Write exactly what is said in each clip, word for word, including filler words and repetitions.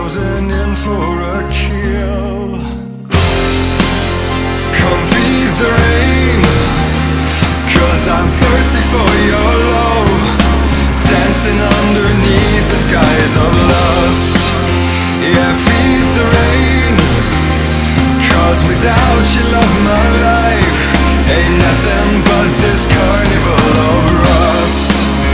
frozen in for a kill. Come feed the rain, 'cause I'm thirsty for your love. Dancing underneath the skies of lust. Yeah, feed the rain, 'cause without you, love, my life ain't nothing but this carnival of rust.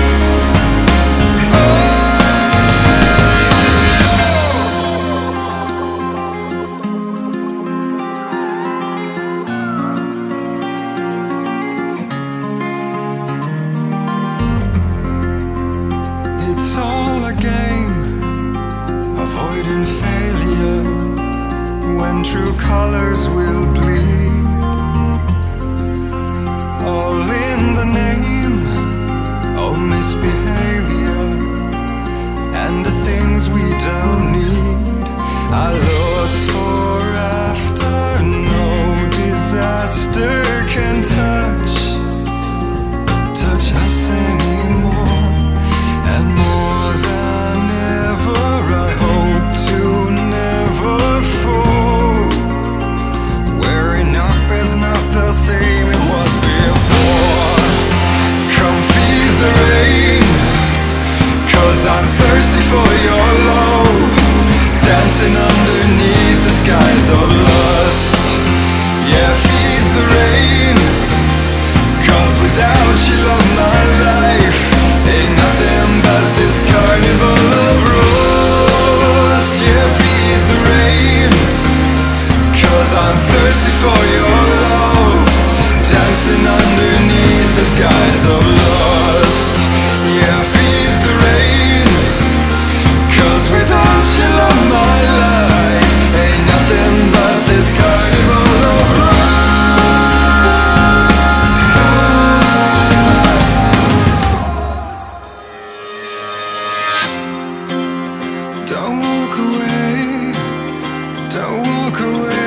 It's all a game, avoiding failure when true colors will bleed. All in the name of misbehavior and the things we don't need. I lost for after, no disaster can touch touch us anymore. And more than ever, I hope to never fall, where enough is not the same it was before. Come feed the rain, 'cause I'm thirsty for your love. Dancing underneath the skies of lust. Yeah, feed the rain, 'cause without you, love, my life ain't nothing but this carnival of rust. Yeah, feed the rain, 'cause I'm thirsty for your love. Dancing underneath the skies of lust. Yeah, feed the rain, 'cause without you, love, my life ain't nothing but this carnival of rust. Don't walk away, don't walk away.